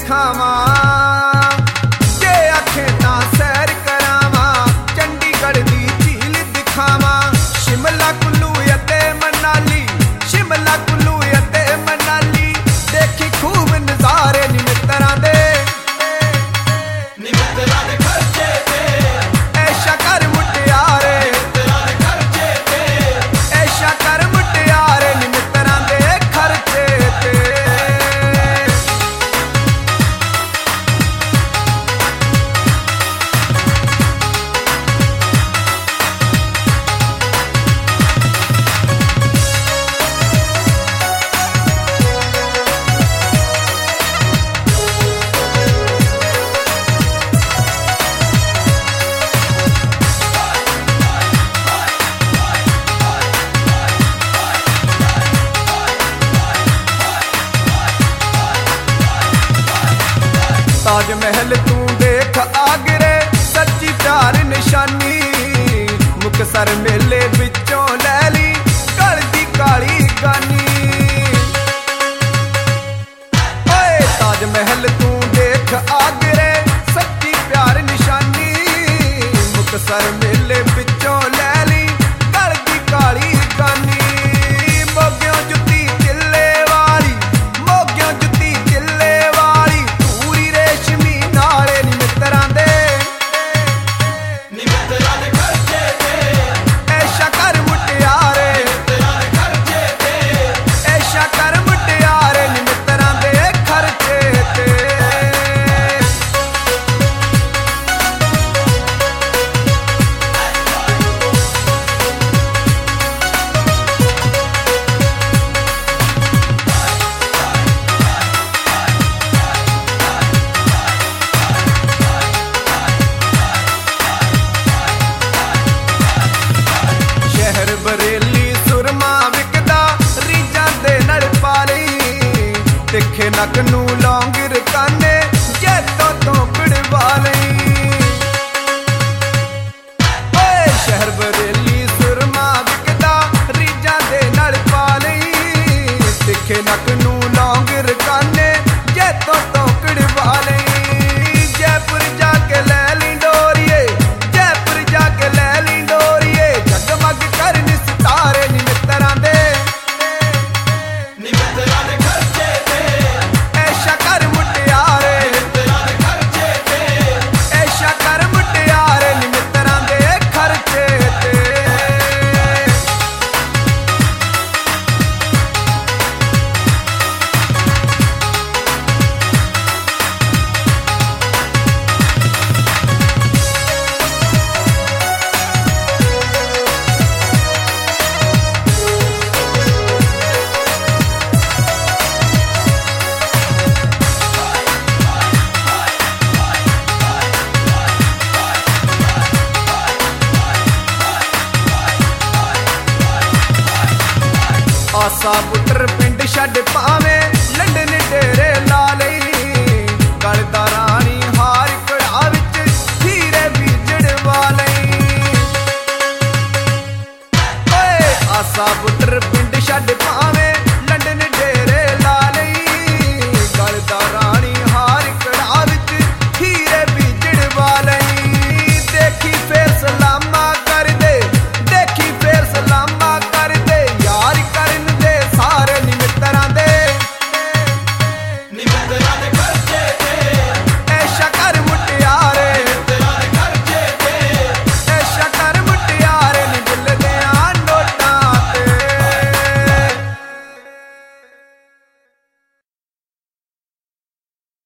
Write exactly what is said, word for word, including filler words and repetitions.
दिखावा जे आखे तां सैर करावा चंडीगढ़ दी झील दिखावा शिमला कुल्लू अते मनाली शिमला कुल्लू अते मनाली देखी खूब नजारे नी मित्तरां दे नी मित्तरां दे खर्चे ते ऐशा कर मुटियारे मित्तरां दे खर्चे ते ऐशा कर मुटियारे नी मित्तरां दे खर्चे ते ताजमहल तू देख आगरे सच्ची प्यार निशानी मुक्तसर मेले विचों लै ली गल दी काली गानी ओए ताजमहल तू देख आगरे सच्ची प्यार निशानी मुक्तसर मेले विचों लै ली गल दी काली गानी मोगियों जुत्ती चिल्ले वाली मोगियों जुत्ती चिल्ले वाली पूरी रेशमी नाले नी मित्तरां दे नी मित्तरां दे खर्चे ते ऐशा कर मुटियारे मित्तरां दे खर्चे ते ऐशा कर मुटियारे नी मित्तरां दे खर्चे ते शहर बरेली सुरमा विकदा रीजां दे नल पाली तिखे नक नू लौंगिर काने जैतों तो पिड़वा लई ओए शहर बरेली सुरमा विकदा रीजां दे नल पाली तिखे नक नू लौंगिर काने जैतों तो पिड़वा लई जयपुर जाके लै ली डोरिए जयपुर जाके लै ली डोरिए जगमग करनी सितारे नी मित्तरां दे नी मित्तरां दे खर्चे ते ऐशा कर मुटियारे मित्तरां दे खर्चे ते ऐशा कर मुटियारे नी मित्तरां दे खर्चे ते आसा पुत्र पिंड छड़ पावे